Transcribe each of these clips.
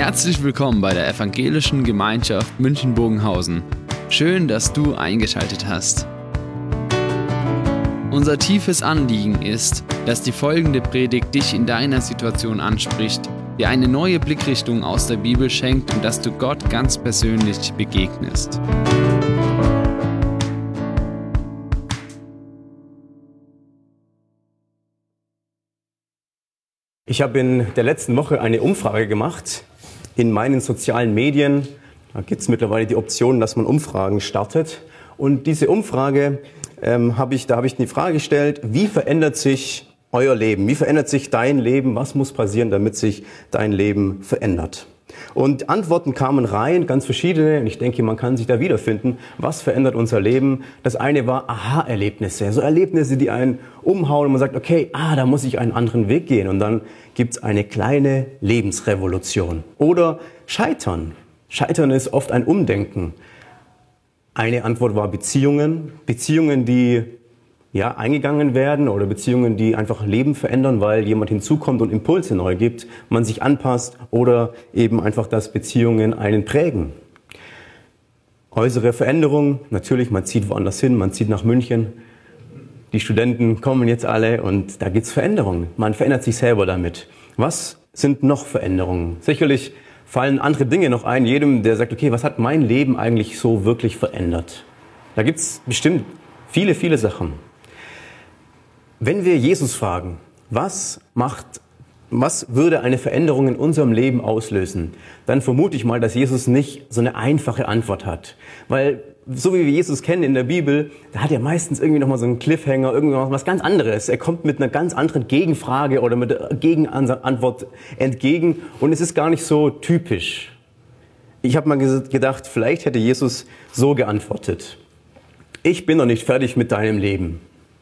Herzlich willkommen bei der Evangelischen Gemeinschaft München-Bogenhausen. Schön, dass du eingeschaltet hast. Unser tiefes Anliegen ist, dass die folgende Predigt dich in deiner Situation anspricht, dir eine neue Blickrichtung aus der Bibel schenkt und dass du Gott ganz persönlich begegnest. Ich habe in der letzten Woche eine Umfrage gemacht in meinen sozialen Medien. Da gibt es mittlerweile die Option, dass man Umfragen startet. Und diese Umfrage habe ich die Frage gestellt: Wie verändert sich euer Leben? Wie verändert sich dein Leben? Was muss passieren, damit sich dein Leben verändert? Und Antworten kamen rein, ganz verschiedene. Und ich denke, man kann sich da wiederfinden. Was verändert unser Leben? Das eine war Aha-Erlebnisse. So Erlebnisse, die einen umhauen und man sagt, okay, da muss ich einen anderen Weg gehen. Und dann gibt's eine kleine Lebensrevolution. Oder Scheitern. Scheitern ist oft ein Umdenken. Eine Antwort war Beziehungen. Beziehungen, die eingegangen werden, oder Beziehungen, die einfach Leben verändern, weil jemand hinzukommt und Impulse neu gibt, man sich anpasst, oder eben einfach, dass Beziehungen einen prägen. Äußere Veränderung, natürlich, man zieht woanders hin, man zieht nach München. Die Studenten kommen jetzt alle und da gibt's Veränderungen. Man verändert sich selber damit. Was sind noch Veränderungen? Sicherlich fallen andere Dinge noch ein, jedem, der sagt, okay, was hat mein Leben eigentlich so wirklich verändert? Da gibt's bestimmt viele, viele Sachen. Wenn wir Jesus fragen, was würde eine Veränderung in unserem Leben auslösen, dann vermute ich mal, dass Jesus nicht so eine einfache Antwort hat. Weil, so wie wir Jesus kennen in der Bibel, da hat er meistens irgendwie nochmal so einen Cliffhanger, irgendwas was ganz anderes. Er kommt mit einer ganz anderen Gegenfrage oder mit einer Gegenantwort entgegen, und es ist gar nicht so typisch. Ich habe mal gedacht, vielleicht hätte Jesus so geantwortet: Ich bin noch nicht fertig mit deinem Leben.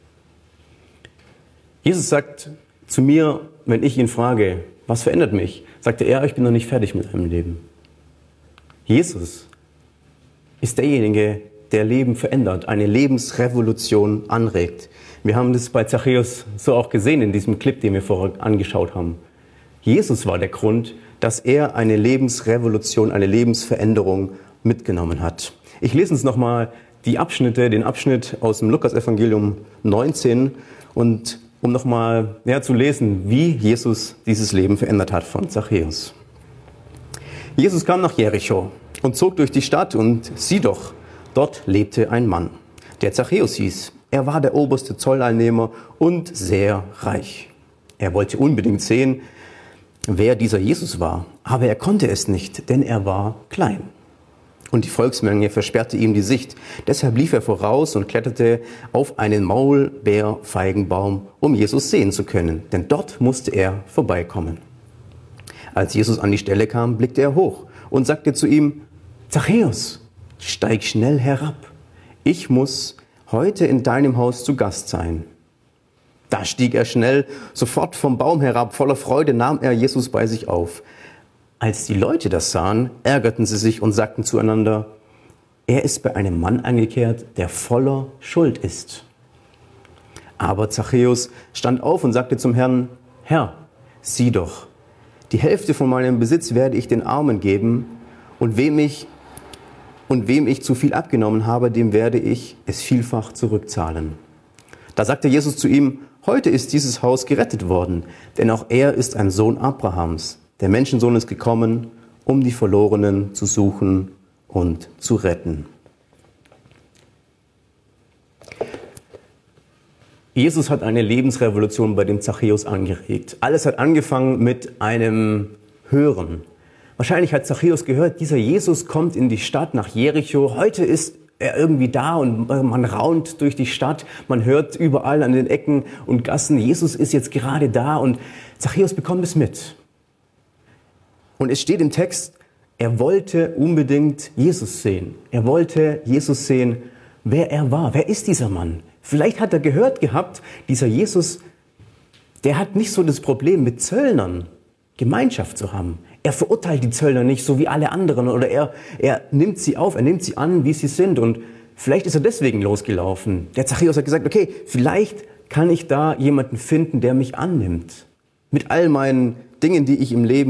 Jesus sagt zu mir, wenn ich ihn frage, was verändert mich, sagte er, ich bin noch nicht fertig mit deinem Leben. Jesus ist derjenige, der Leben verändert, eine Lebensrevolution anregt. Wir haben das bei Zachäus so auch gesehen in diesem Clip, den wir vorher angeschaut haben. Jesus war der Grund, dass er eine Lebensrevolution, eine Lebensveränderung mitgenommen hat. Ich lese uns nochmal den Abschnitt aus dem Lukas-Evangelium 19, und um nochmal zu lesen, wie Jesus dieses Leben verändert hat von Zachäus. Jesus kam nach Jericho und zog durch die Stadt, und sieh doch, dort lebte ein Mann, der Zachäus hieß. Er war der oberste Zolleinnehmer und sehr reich. Er wollte unbedingt sehen, wer dieser Jesus war, aber er konnte es nicht, denn er war klein. Und die Volksmenge versperrte ihm die Sicht. Deshalb lief er voraus und kletterte auf einen Maulbeerfeigenbaum, um Jesus sehen zu können, denn dort musste er vorbeikommen. Als Jesus an die Stelle kam, blickte er hoch und sagte zu ihm: Zachäus, steig schnell herab. Ich muss heute in deinem Haus zu Gast sein. Da stieg er schnell sofort vom Baum herab. Voller Freude nahm er Jesus bei sich auf. Als die Leute das sahen, ärgerten sie sich und sagten zueinander: Er ist bei einem Mann eingekehrt, der voller Schuld ist. Aber Zachäus stand auf und sagte zum Herrn: Herr, sieh doch, die Hälfte von meinem Besitz werde ich den Armen geben, und wem ich zu viel abgenommen habe, dem werde ich es vielfach zurückzahlen. Da sagte Jesus zu ihm: Heute ist dieses Haus gerettet worden, denn auch er ist ein Sohn Abrahams. Der Menschensohn ist gekommen, um die Verlorenen zu suchen und zu retten. Jesus hat eine Lebensrevolution bei dem Zachäus angeregt. Alles hat angefangen mit einem Hören. Wahrscheinlich hat Zachäus gehört, dieser Jesus kommt in die Stadt nach Jericho. Heute ist er irgendwie da und man raunt durch die Stadt. Man hört überall an den Ecken und Gassen, Jesus ist jetzt gerade da, und Zachäus bekommt es mit. Und es steht im Text, er wollte unbedingt Jesus sehen. Er wollte Jesus sehen, wer er war. Wer ist dieser Mann? Vielleicht hat er gehört gehabt, dieser Jesus, der hat nicht so das Problem, mit Zöllnern Gemeinschaft zu haben. Er verurteilt die Zöllner nicht, so wie alle anderen. Oder er nimmt sie auf, er nimmt sie an, wie sie sind. Und vielleicht ist er deswegen losgelaufen. Der Zachäus hat gesagt, okay, vielleicht kann ich da jemanden finden, der mich annimmt. Mit all meinen Dingen, die ich im Leben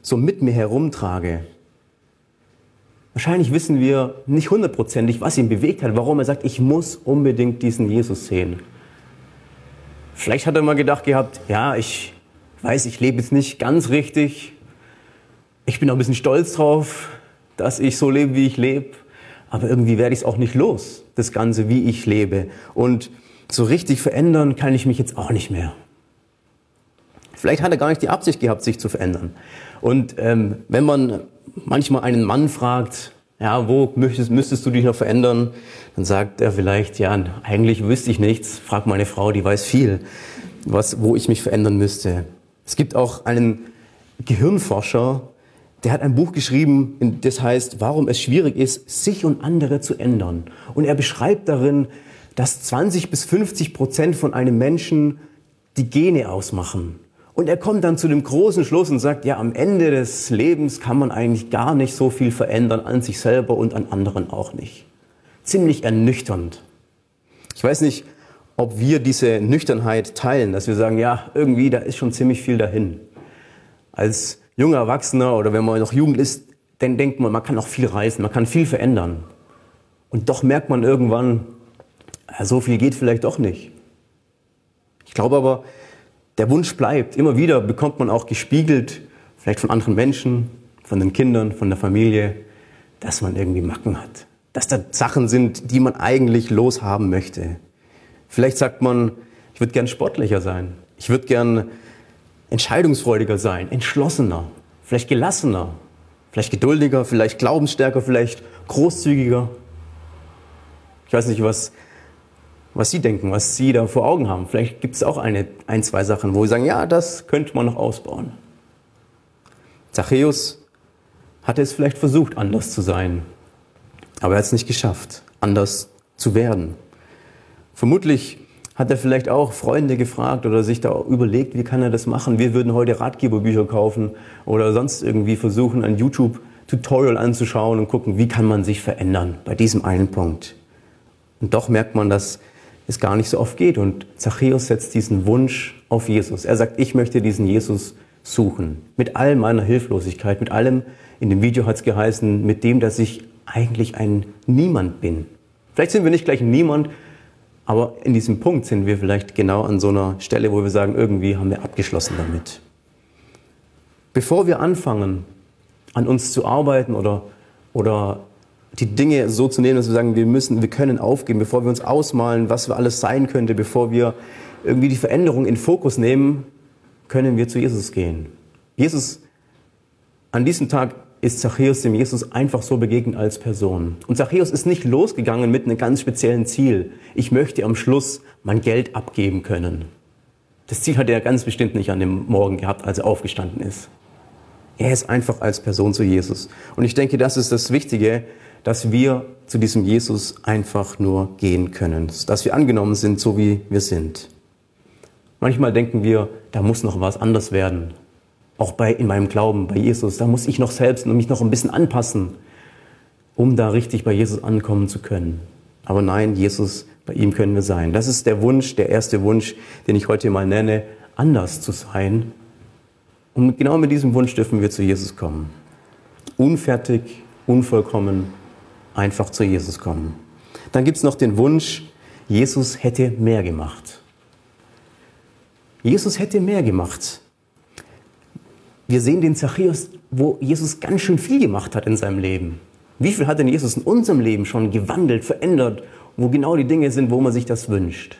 so mit mir herumtrage. Wahrscheinlich wissen wir nicht hundertprozentig, was ihn bewegt hat, warum er sagt, ich muss unbedingt diesen Jesus sehen. Vielleicht hat er mal gedacht gehabt, ja, ich weiß, ich lebe jetzt nicht ganz richtig. Ich bin auch ein bisschen stolz drauf, dass ich so lebe, wie ich lebe. Aber irgendwie werde ich es auch nicht los, das Ganze, wie ich lebe. Und so richtig verändern kann ich mich jetzt auch nicht mehr. Vielleicht hat er gar nicht die Absicht gehabt, sich zu verändern. Und wenn man manchmal einen Mann fragt, ja, wo müsstest du dich noch verändern? Dann sagt er vielleicht, ja, eigentlich wüsste ich nichts. Frag meine Frau, die weiß viel, wo ich mich verändern müsste. Es gibt auch einen Gehirnforscher, der hat ein Buch geschrieben, das heißt, warum es schwierig ist, sich und andere zu ändern. Und er beschreibt darin, dass 20-50% von einem Menschen die Gene ausmachen. Und er kommt dann zu dem großen Schluss und sagt, ja, am Ende des Lebens kann man eigentlich gar nicht so viel verändern an sich selber und an anderen auch nicht. Ziemlich ernüchternd. Ich weiß nicht, ob wir diese Nüchternheit teilen, dass wir sagen, ja, irgendwie, da ist schon ziemlich viel dahin. Als junger Erwachsener oder wenn man noch jung ist, dann denkt man, man kann auch viel reißen, man kann viel verändern. Und doch merkt man irgendwann, ja, so viel geht vielleicht doch nicht. Ich glaube aber, der Wunsch bleibt. Immer wieder bekommt man auch gespiegelt, vielleicht von anderen Menschen, von den Kindern, von der Familie, dass man irgendwie Macken hat. Dass da Sachen sind, die man eigentlich loshaben möchte. Vielleicht sagt man, ich würde gern sportlicher sein. Ich würde gern entscheidungsfreudiger sein, entschlossener, vielleicht gelassener, vielleicht geduldiger, vielleicht glaubensstärker, vielleicht großzügiger. Ich weiß nicht, was Sie denken, was Sie da vor Augen haben. Vielleicht gibt es auch ein, zwei Sachen, wo Sie sagen, ja, das könnte man noch ausbauen. Zachäus hatte es vielleicht versucht, anders zu sein, aber er hat es nicht geschafft, anders zu werden. Vermutlich hat er vielleicht auch Freunde gefragt oder sich da überlegt, wie kann er das machen? Wir würden heute Ratgeberbücher kaufen oder sonst irgendwie versuchen, ein YouTube-Tutorial anzuschauen und gucken, wie kann man sich verändern bei diesem einen Punkt. Und doch merkt man, dass es gar nicht so oft geht. Und Zachäus setzt diesen Wunsch auf Jesus. Er sagt, ich möchte diesen Jesus suchen. Mit all meiner Hilflosigkeit, mit allem, in dem Video hat es geheißen, mit dem, dass ich eigentlich ein Niemand bin. Vielleicht sind wir nicht gleich ein Niemand, aber in diesem Punkt sind wir vielleicht genau an so einer Stelle, wo wir sagen, irgendwie haben wir abgeschlossen damit. Bevor wir anfangen, an uns zu arbeiten oder die Dinge so zu nehmen, dass wir sagen, wir können aufgeben, bevor wir uns ausmalen, was wir alles sein könnte, bevor wir irgendwie die Veränderung in Fokus nehmen, können wir zu Jesus gehen. Jesus, an diesem Tag ist Zachäus dem Jesus einfach so begegnet als Person. Und Zachäus ist nicht losgegangen mit einem ganz speziellen Ziel. Ich möchte am Schluss mein Geld abgeben können. Das Ziel hat er ganz bestimmt nicht an dem Morgen gehabt, als er aufgestanden ist. Er ist einfach als Person zu Jesus. Und ich denke, das ist das Wichtige, dass wir zu diesem Jesus einfach nur gehen können. Dass wir angenommen sind, so wie wir sind. Manchmal denken wir, da muss noch was anders werden. Auch in meinem Glauben, bei Jesus, da muss ich noch selbst mich noch ein bisschen anpassen, um da richtig bei Jesus ankommen zu können. Aber nein, Jesus, bei ihm können wir sein. Das ist der Wunsch, der erste Wunsch, den ich heute mal nenne, anders zu sein. Und genau mit diesem Wunsch dürfen wir zu Jesus kommen. Unfertig, unvollkommen, einfach zu Jesus kommen. Dann gibt es noch den Wunsch, Jesus hätte mehr gemacht. Jesus hätte mehr gemacht. Wir sehen den Zachäus, wo Jesus ganz schön viel gemacht hat in seinem Leben. Wie viel hat denn Jesus in unserem Leben schon gewandelt, verändert, wo genau die Dinge sind, wo man sich das wünscht?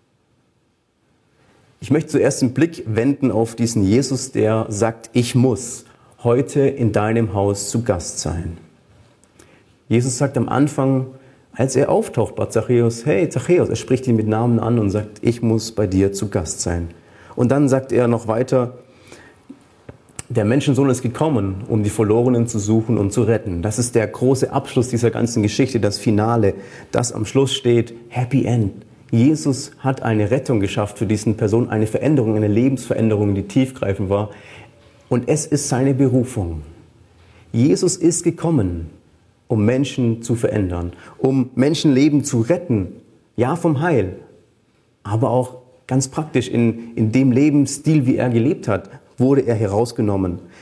Ich möchte zuerst den Blick wenden auf diesen Jesus, der sagt, ich muss heute in deinem Haus zu Gast sein. Jesus sagt am Anfang, als er auftaucht bei Zachäus, hey Zachäus, er spricht ihn mit Namen an und sagt, ich muss bei dir zu Gast sein. Und dann sagt er noch weiter, der Menschensohn ist gekommen, um die Verlorenen zu suchen und zu retten. Das ist der große Abschluss dieser ganzen Geschichte, das Finale, das am Schluss steht, Happy End. Jesus hat eine Rettung geschafft für diesen Person, eine Veränderung, eine Lebensveränderung, die tiefgreifend war. Und es ist seine Berufung. Jesus ist gekommen, um Menschen zu verändern, um Menschenleben zu retten. Ja, vom Heil, aber auch ganz praktisch in dem Lebensstil, wie er gelebt hat, wurde er herausgenommen.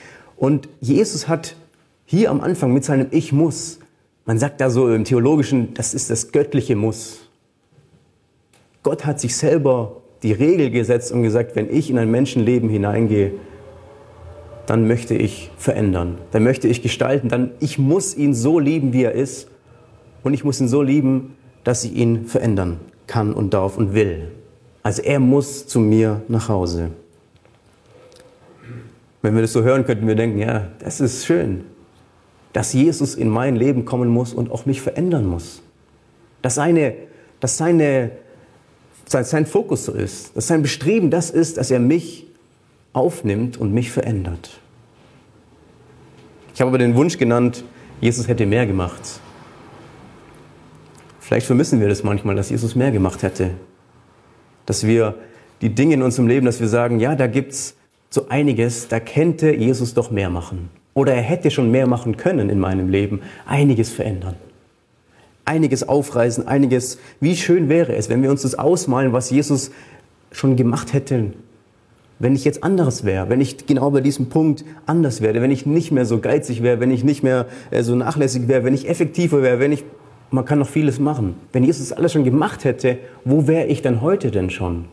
Und Jesus hat hier am Anfang mit seinem Ich muss, man sagt da so im Theologischen, das ist das göttliche Muss. Gott hat sich selber die Regel gesetzt und gesagt, wenn ich in ein Menschenleben hineingehe, dann möchte ich verändern, dann möchte ich gestalten, ich muss ihn so lieben, wie er ist, und ich muss ihn so lieben, dass ich ihn verändern kann und darf und will. Also er muss zu mir nach Hause. Wenn wir das so hören, könnten wir denken, ja, das ist schön, dass Jesus in mein Leben kommen muss und auch mich verändern muss. Dass sein Fokus so ist, dass sein Bestreben das ist, dass er mich aufnimmt und mich verändert. Ich habe aber den Wunsch genannt, Jesus hätte mehr gemacht. Vielleicht vermissen wir das manchmal, dass Jesus mehr gemacht hätte. Dass wir die Dinge in unserem Leben, dass wir sagen, ja, da gibt's so einiges, da könnte Jesus doch mehr machen. Oder er hätte schon mehr machen können in meinem Leben. Einiges verändern. Einiges aufreißen, einiges. Wie schön wäre es, wenn wir uns das ausmalen, was Jesus schon gemacht hätte, wenn ich jetzt anderes wäre, wenn ich genau bei diesem Punkt anders wäre, wenn ich nicht mehr so geizig wäre, wenn ich nicht mehr so nachlässig wäre, wenn ich effektiver wäre, man kann noch vieles machen. Wenn Jesus alles schon gemacht hätte, wo wäre ich dann heute denn schon?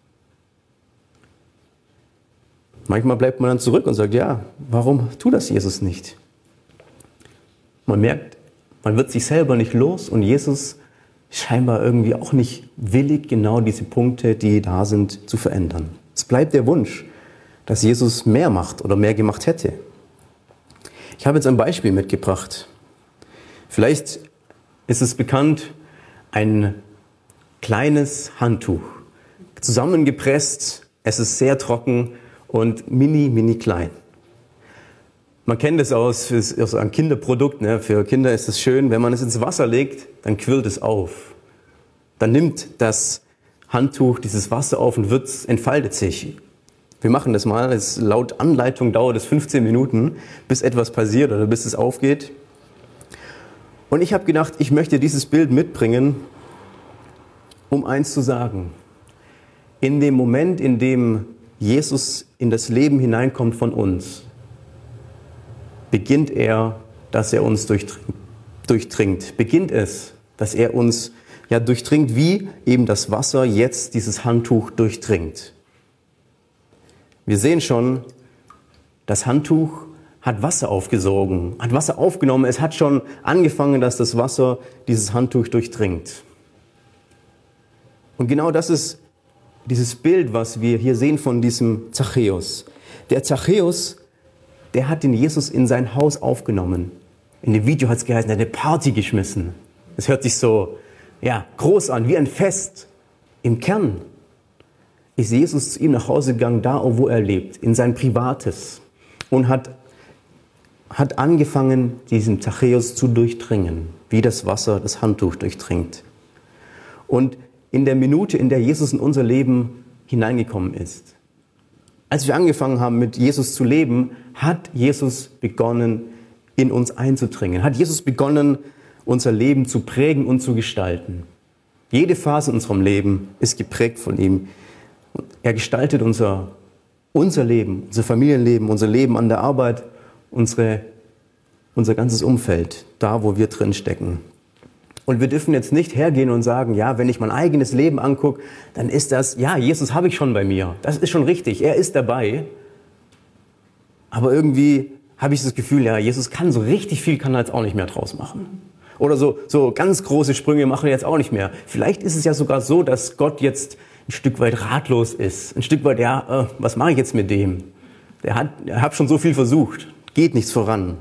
Manchmal bleibt man dann zurück und sagt, ja, warum tut das Jesus nicht? Man merkt, man wird sich selber nicht los und Jesus scheinbar irgendwie auch nicht willig, genau diese Punkte, die da sind, zu verändern. Es bleibt der Wunsch, dass Jesus mehr macht oder mehr gemacht hätte. Ich habe jetzt ein Beispiel mitgebracht. Vielleicht ist es bekannt, ein kleines Handtuch, zusammengepresst, es ist sehr trocken und mini klein. Man kennt es aus ein Kinderprodukt, ne? Für Kinder ist es schön, wenn man es ins Wasser legt, dann quillt es auf. Dann nimmt das Handtuch dieses Wasser auf und entfaltet sich. Wir machen das mal, laut Anleitung dauert es 15 Minuten, bis etwas passiert oder bis es aufgeht. Und ich habe gedacht, ich möchte dieses Bild mitbringen, um eins zu sagen. In dem Moment, in dem Jesus in das Leben hineinkommt von uns, beginnt er, dass er uns durchdringt. Beginnt es, dass er uns durchdringt, wie eben das Wasser jetzt dieses Handtuch durchdringt. Wir sehen schon, das Handtuch hat Wasser aufgesogen, hat Wasser aufgenommen. Es hat schon angefangen, dass das Wasser dieses Handtuch durchdringt. Und genau das ist dieses Bild, was wir hier sehen von diesem Zachäus. Der Zachäus, der hat den Jesus in sein Haus aufgenommen. In dem Video hat es geheißen, er hat eine Party geschmissen. Es hört sich so groß an, wie ein Fest. Im Kern ist Jesus zu ihm nach Hause gegangen, da wo er lebt, in sein Privates. Und hat angefangen, diesen Zachäus zu durchdringen, wie das Wasser das Handtuch durchdringt. Und in der Minute, in der Jesus in unser Leben hineingekommen ist, als wir angefangen haben, mit Jesus zu leben, hat Jesus begonnen, in uns einzudringen. Hat Jesus begonnen, unser Leben zu prägen und zu gestalten. Jede Phase in unserem Leben ist geprägt von ihm. Er gestaltet unser Leben, unser Familienleben, unser Leben an der Arbeit, unser ganzes Umfeld, da wo wir drin stecken. Und wir dürfen jetzt nicht hergehen und sagen, ja, wenn ich mein eigenes Leben angucke, dann ist das, Jesus habe ich schon bei mir. Das ist schon richtig, er ist dabei. Aber irgendwie habe ich das Gefühl, Jesus kann so richtig viel, kann er jetzt auch nicht mehr draus machen. Oder so ganz große Sprünge machen wir jetzt auch nicht mehr. Vielleicht ist es ja sogar so, dass Gott jetzt ein Stück weit ratlos ist. Ein Stück weit, was mache ich jetzt mit dem? Er hat schon so viel versucht, geht nichts voran.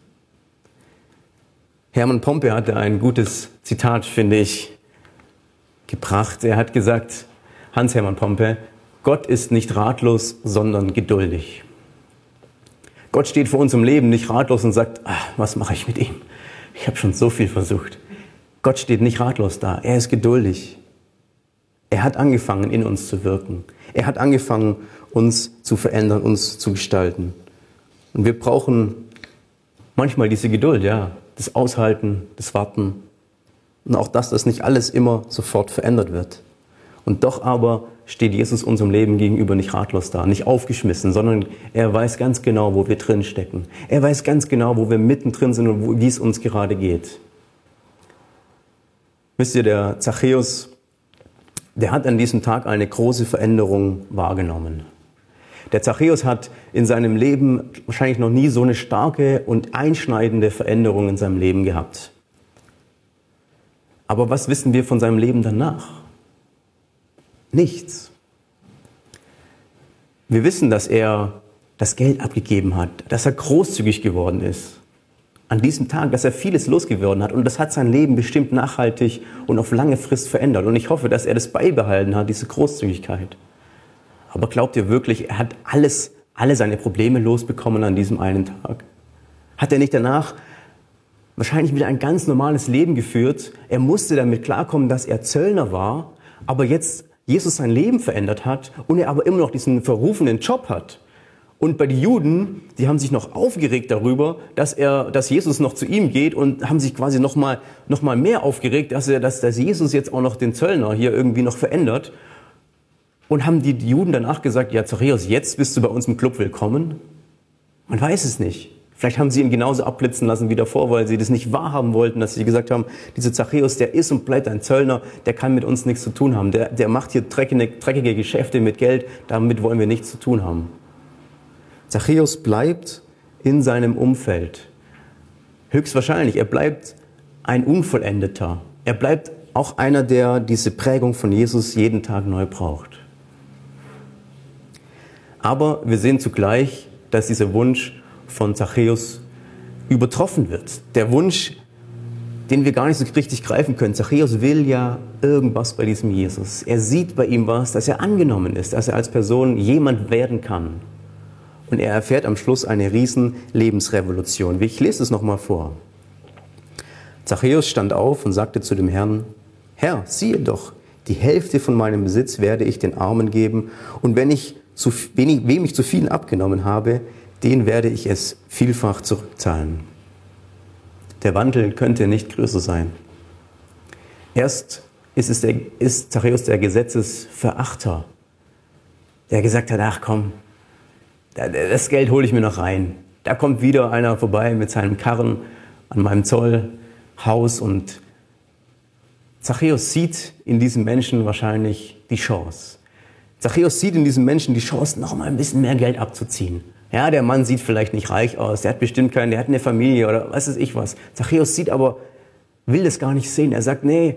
Hermann Pompe hatte ein gutes Zitat, finde ich, gebracht. Er hat gesagt, Hans-Hermann Pompe, Gott ist nicht ratlos, sondern geduldig. Gott steht vor uns im Leben nicht ratlos und sagt, was mache ich mit ihm? Ich habe schon so viel versucht. Gott steht nicht ratlos da, er ist geduldig. Er hat angefangen, in uns zu wirken. Er hat angefangen, uns zu verändern, uns zu gestalten. Und wir brauchen manchmal diese Geduld, das Aushalten, das Warten. Und auch dass das nicht alles immer sofort verändert wird. Und doch aber steht Jesus unserem Leben gegenüber nicht ratlos da, nicht aufgeschmissen, sondern er weiß ganz genau, wo wir drin stecken. Er weiß ganz genau, wo wir mittendrin sind und wie es uns gerade geht. Wisst ihr, der Zachäus, der hat an diesem Tag eine große Veränderung wahrgenommen. Der Zachäus hat in seinem Leben wahrscheinlich noch nie so eine starke und einschneidende Veränderung in seinem Leben gehabt. Aber was wissen wir von seinem Leben danach? Nichts. Wir wissen, dass er das Geld abgegeben hat, dass er großzügig geworden ist. An diesem Tag, dass er vieles losgeworden hat und das hat sein Leben bestimmt nachhaltig und auf lange Frist verändert. Und ich hoffe, dass er das beibehalten hat, diese Großzügigkeit. Aber glaubt ihr wirklich, er hat alle seine Probleme losbekommen an diesem einen Tag? Hat er nicht danach wahrscheinlich wieder ein ganz normales Leben geführt? Er musste damit klarkommen, dass er Zöllner war, aber jetzt Jesus sein Leben verändert hat und er aber immer noch diesen verrufenen Job hat. Und bei den Juden, die haben sich noch aufgeregt darüber, dass Jesus noch zu ihm geht und haben sich quasi noch mal mehr aufgeregt, dass Jesus jetzt auch noch den Zöllner hier irgendwie noch verändert. Und haben die Juden danach gesagt, ja Zachäus, jetzt bist du bei uns im Club willkommen? Man weiß es nicht. Vielleicht haben sie ihn genauso abblitzen lassen wie davor, weil sie das nicht wahrhaben wollten, dass sie gesagt haben, dieser Zachäus, der ist und bleibt ein Zöllner, der kann mit uns nichts zu tun haben. Der macht hier dreckige Geschäfte mit Geld, damit wollen wir nichts zu tun haben. Zachäus bleibt in seinem Umfeld. Höchstwahrscheinlich, er bleibt ein Unvollendeter. Er bleibt auch einer, der diese Prägung von Jesus jeden Tag neu braucht. Aber wir sehen zugleich, dass dieser Wunsch von Zachäus übertroffen wird. Der Wunsch, den wir gar nicht so richtig greifen können. Zachäus will ja irgendwas bei diesem Jesus. Er sieht bei ihm was, dass er angenommen ist, dass er als Person jemand werden kann. Und er erfährt am Schluss eine riesen Lebensrevolution. Ich lese es nochmal vor. Zachäus stand auf und sagte zu dem Herrn, Herr, siehe doch, die Hälfte von meinem Besitz werde ich den Armen geben und wem ich zu viel abgenommen habe, den werde ich es vielfach zurückzahlen. Der Wandel könnte nicht größer sein. Erst ist Zachäus der Gesetzesverachter, der gesagt hat, ach komm, das Geld hole ich mir noch rein. Da kommt wieder einer vorbei mit seinem Karren an meinem Zollhaus und Zachäus sieht in diesem Menschen wahrscheinlich die Chance. Zachäus sieht in diesem Menschen die Chance, noch mal ein bisschen mehr Geld abzuziehen. Ja, der Mann sieht vielleicht nicht reich aus, der hat bestimmt keinen, der hat eine Familie oder was weiß ich was. Zachäus will das gar nicht sehen. Er sagt, nee,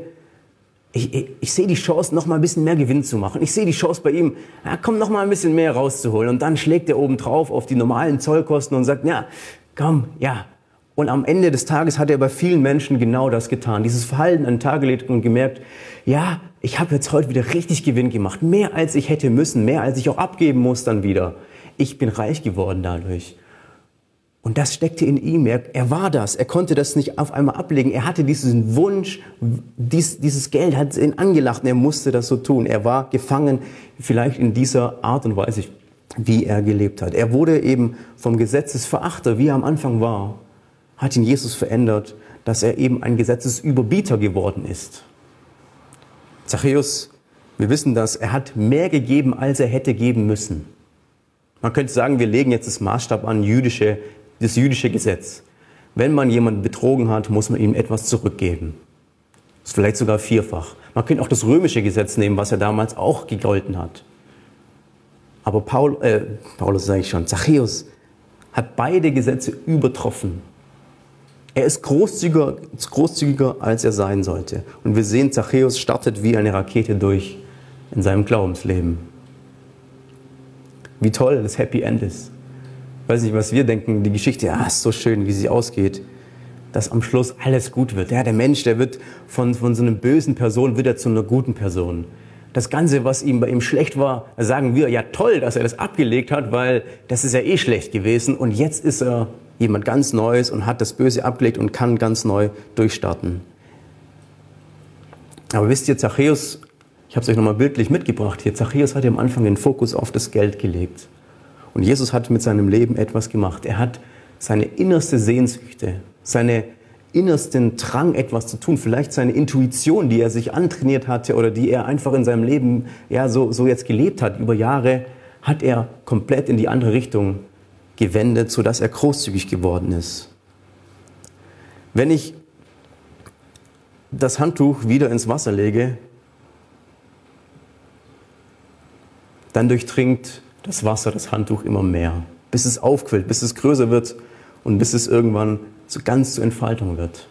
ich sehe die Chance, noch mal ein bisschen mehr Gewinn zu machen. Ich sehe die Chance bei ihm, noch mal ein bisschen mehr rauszuholen. Und dann schlägt er oben drauf auf die normalen Zollkosten und sagt, ja, komm, ja. Und am Ende des Tages hat er bei vielen Menschen genau das getan. Dieses Verhalten an den Tag gelegt und gemerkt, ja, ich habe jetzt heute wieder richtig Gewinn gemacht. Mehr als ich hätte müssen, mehr als ich auch abgeben muss dann wieder. Ich bin reich geworden dadurch. Und das steckte in ihm. Er war das. Er konnte das nicht auf einmal ablegen. Er hatte diesen Wunsch, dieses Geld hat ihn angelacht und er musste das so tun. Er war gefangen, vielleicht in dieser Art und Weise, wie er gelebt hat. Er wurde eben vom Gesetzesverachter, wie er am Anfang war, hat ihn Jesus verändert, dass er eben ein Gesetzesüberbieter geworden ist. Zachäus, wir wissen das, er hat mehr gegeben, als er hätte geben müssen. Man könnte sagen, wir legen jetzt das Maßstab an, das jüdische Gesetz. Wenn man jemanden betrogen hat, muss man ihm etwas zurückgeben. Das ist vielleicht sogar vierfach. Man könnte auch das römische Gesetz nehmen, was ja damals auch gegolten hat. Aber Zachäus hat beide Gesetze übertroffen. Er ist großzügiger, als er sein sollte. Und wir sehen, Zachäus startet wie eine Rakete durch in seinem Glaubensleben. Wie toll das Happy End ist. Ich weiß nicht, was wir denken, die Geschichte, ist so schön, wie sie ausgeht, dass am Schluss alles gut wird. Ja, der Mensch, der wird von so einer bösen Person wird er zu einer guten Person. Das Ganze, was bei ihm schlecht war, da sagen wir, ja toll, dass er das abgelegt hat, weil das ist ja eh schlecht gewesen. Und jetzt ist er jemand ganz Neues und hat das Böse abgelegt und kann ganz neu durchstarten. Aber wisst ihr, Zachäus, ich habe es euch nochmal bildlich mitgebracht hier, Zachäus hat am Anfang den Fokus auf das Geld gelegt. Und Jesus hat mit seinem Leben etwas gemacht. Er hat seine innerste Sehnsüchte, seine innersten Drang, etwas zu tun, vielleicht seine Intuition, die er sich antrainiert hatte oder die er einfach in seinem Leben so jetzt gelebt hat über Jahre, hat er komplett in die andere Richtung gewendet, sodass er großzügig geworden ist. Wenn ich das Handtuch wieder ins Wasser lege, dann durchdringt das Wasser das Handtuch immer mehr, bis es aufquillt, bis es größer wird und bis es irgendwann ganz zur Entfaltung wird.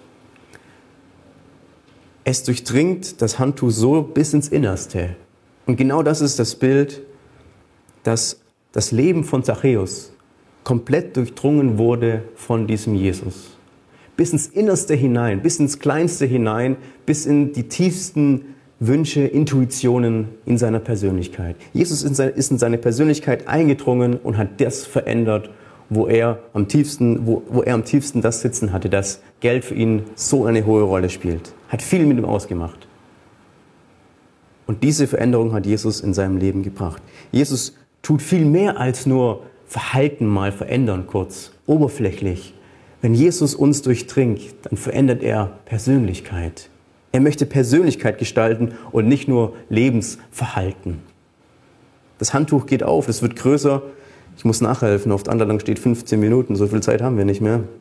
Es durchdringt das Handtuch so bis ins Innerste. Und genau das ist das Bild, dass das Leben von Zachäus komplett durchdrungen wurde von diesem Jesus. Bis ins Innerste hinein, bis ins Kleinste hinein, bis in die tiefsten Wünsche, Intuitionen in seiner Persönlichkeit. Jesus ist in seine Persönlichkeit eingedrungen und hat das verändert, wo er am tiefsten das Sitzen hatte, dass Geld für ihn so eine hohe Rolle spielt. Hat viel mit ihm ausgemacht. Und diese Veränderung hat Jesus in seinem Leben gebracht. Jesus tut viel mehr als nur Verhalten mal verändern, kurz, oberflächlich. Wenn Jesus uns durchdringt, dann verändert er Persönlichkeit. Er möchte Persönlichkeit gestalten und nicht nur Lebensverhalten. Das Handtuch geht auf, es wird größer. Ich muss nachhelfen, auf der Anleitung steht 15 Minuten, so viel Zeit haben wir nicht mehr.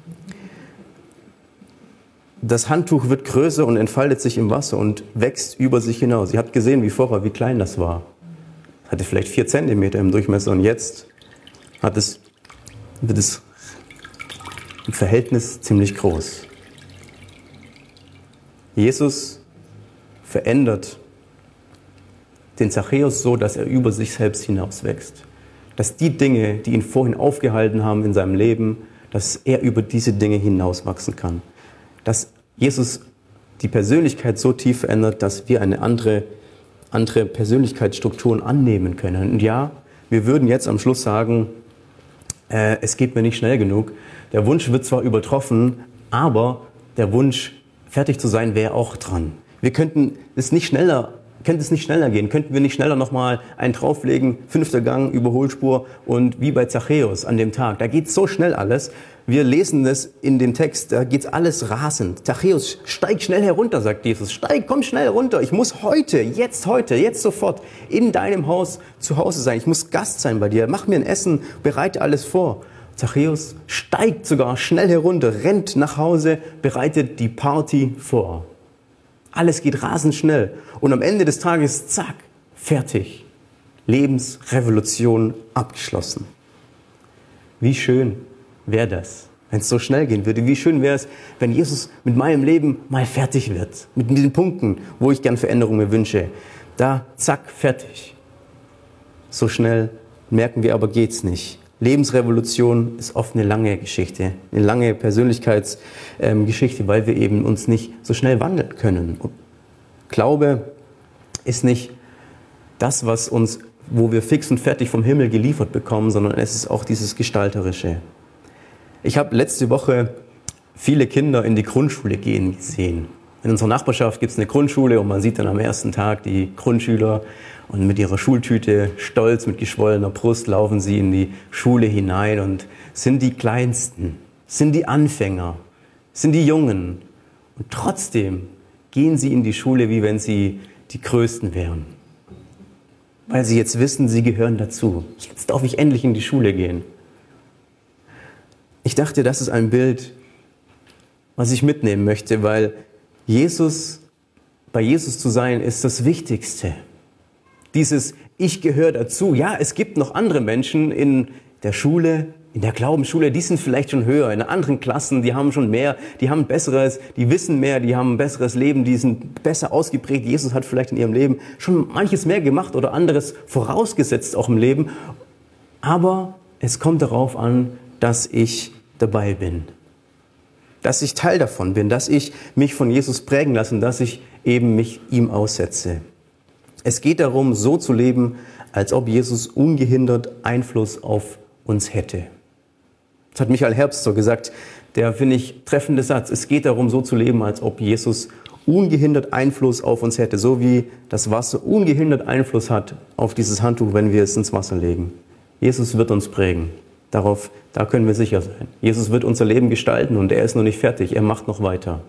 Das Handtuch wird größer und entfaltet sich im Wasser und wächst über sich hinaus. Ihr habt gesehen, wie vorher, wie klein das war. Es hatte vielleicht 4 Zentimeter im Durchmesser und jetzt wird es im Verhältnis ziemlich groß. Jesus verändert den Zachäus so, dass er über sich selbst hinaus wächst. Dass die Dinge, die ihn vorhin aufgehalten haben in seinem Leben, dass er über diese Dinge hinauswachsen kann. Dass Jesus die Persönlichkeit so tief verändert, dass wir eine andere Persönlichkeitsstrukturen annehmen können. Und ja, wir würden jetzt am Schluss sagen, es geht mir nicht schnell genug. Der Wunsch wird zwar übertroffen, aber der Wunsch, fertig zu sein, wäre auch dran. Wir könnte es nicht schneller gehen? Könnten wir nicht schneller nochmal einen drauflegen, 5. Gang, Überholspur und wie bei Zachäus an dem Tag. Da geht so schnell alles. Wir lesen es in dem Text, da geht alles rasend. Zachäus, steig schnell herunter, sagt Jesus. Komm schnell runter. Ich muss jetzt sofort in deinem Haus zu Hause sein. Ich muss Gast sein bei dir. Mach mir ein Essen, bereite alles vor. Zachäus steigt sogar schnell herunter, rennt nach Hause, bereitet die Party vor. Alles geht rasend schnell. Und am Ende des Tages, zack, fertig. Lebensrevolution abgeschlossen. Wie schön wäre das, wenn es so schnell gehen würde. Wie schön wäre es, wenn Jesus mit meinem Leben mal fertig wird. Mit den Punkten, wo ich gern Veränderungen mir wünsche. Da, zack, fertig. So schnell merken wir aber, geht's nicht. Lebensrevolution ist oft eine lange Geschichte, eine lange Persönlichkeitsgeschichte, weil wir eben uns nicht so schnell wandeln können. Und Glaube ist nicht das, wo wir fix und fertig vom Himmel geliefert bekommen, sondern es ist auch dieses Gestalterische. Ich habe letzte Woche viele Kinder in die Grundschule gehen gesehen. In unserer Nachbarschaft gibt es eine Grundschule und man sieht dann am ersten Tag die Grundschüler und mit ihrer Schultüte stolz mit geschwollener Brust laufen sie in die Schule hinein und sind die Kleinsten, sind die Anfänger, sind die Jungen. Und trotzdem gehen sie in die Schule, wie wenn sie die Größten wären. Weil sie jetzt wissen, sie gehören dazu. Jetzt darf ich endlich in die Schule gehen. Ich dachte, das ist ein Bild, was ich mitnehmen möchte, weil bei Jesus zu sein, ist das Wichtigste. Dieses Ich gehöre dazu. Ja, es gibt noch andere Menschen in der Schule, in der Glaubensschule, die sind vielleicht schon höher, in anderen Klassen, die haben schon mehr, die haben Besseres, die wissen mehr, die haben ein besseres Leben, die sind besser ausgeprägt. Jesus hat vielleicht in ihrem Leben schon manches mehr gemacht oder anderes vorausgesetzt auch im Leben. Aber es kommt darauf an, dass ich dabei bin. Dass ich Teil davon bin, dass ich mich von Jesus prägen lasse und dass ich eben mich ihm aussetze. Es geht darum, so zu leben, als ob Jesus ungehindert Einfluss auf uns hätte. Das hat Michael Herbst so gesagt, der, finde ich, treffende Satz. Es geht darum, so zu leben, als ob Jesus ungehindert Einfluss auf uns hätte, so wie das Wasser ungehindert Einfluss hat auf dieses Handtuch, wenn wir es ins Wasser legen. Jesus wird uns prägen. Da können wir sicher sein. Jesus wird unser Leben gestalten und er ist noch nicht fertig, er macht noch weiter.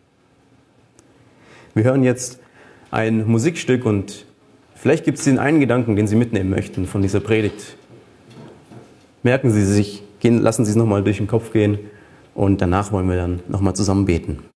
Wir hören jetzt ein Musikstück und vielleicht gibt es den einen Gedanken, den Sie mitnehmen möchten von dieser Predigt. Merken Sie sich, lassen Sie es nochmal durch den Kopf gehen und danach wollen wir dann nochmal zusammen beten.